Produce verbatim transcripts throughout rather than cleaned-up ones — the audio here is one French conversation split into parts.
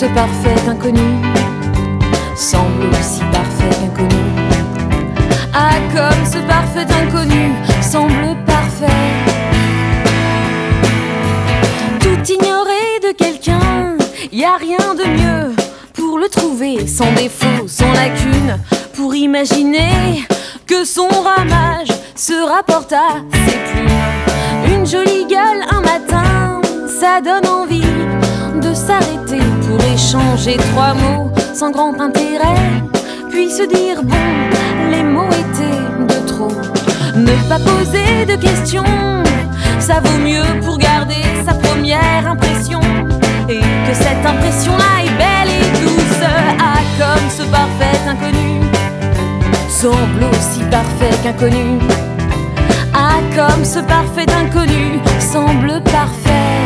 ce parfait inconnu semble aussi parfait qu'inconnu. Ah, comme ce parfait inconnu semble parfait. Tout ignorer de quelqu'un, y a rien de mieux pour le trouver sans défaut, sans lacune, pour imaginer que son ramage se rapporte à ses plumes. Une jolie gueule un matin, ça donne envie de s'arrêter pour échanger trois mots sans grand intérêt, puis se dire bon, les mots étaient de trop. Ne pas poser de questions, ça vaut mieux pour garder sa première impression, et que cette impression-là est belle et douce. Ah, comme ce parfait inconnu semble aussi parfait qu'inconnu. Ah, comme ce parfait inconnu semble parfait.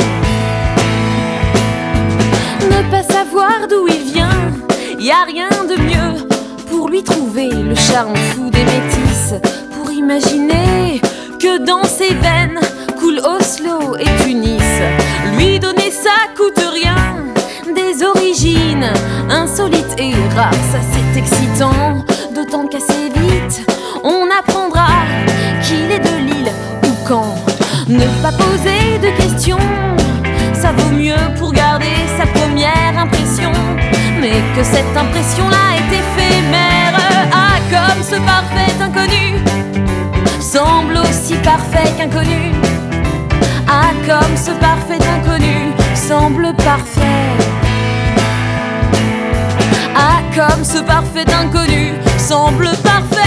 Ne pas savoir d'où il vient, y a rien de mieux pour lui trouver le charme fou des métisses, pour imaginer que dans ses veines coule Oslo et Tunis. Lui donner ça coûte rien, des origines insolites et rares, ça c'est excitant, d'autant qu'assez vite on apprendra qu'il est de Lille ou quand. Ne pas poser de questions, ça vaut mieux pour garder sa première impression, mais que cette impression-là est éphémère. Ah, comme ce parfait inconnu semble aussi parfait qu'inconnu. Ah, comme ce parfait inconnu semble parfait. Ah, comme ce parfait inconnu semble parfait.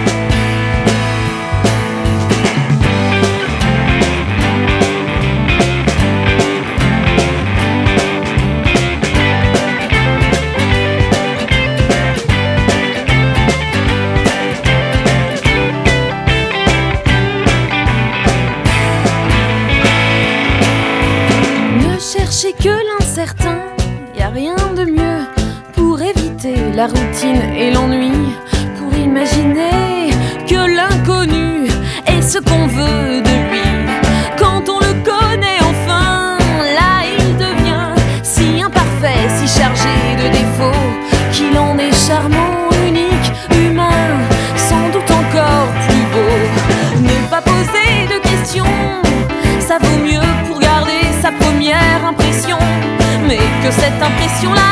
Cherchez que l'incertain, y a rien de mieux pour éviter la routine et l'ennui, pour imaginer que l'inconnu est ce qu'on veut de lui. Quand on le connaît enfin, là il devient si imparfait, si chargé de défauts, qu'il en est charmant, unique, humain, sans doute encore plus beau. Ne pas poser de questions, ça vaut mieux pour garder sa première impression, mais que cette impression-là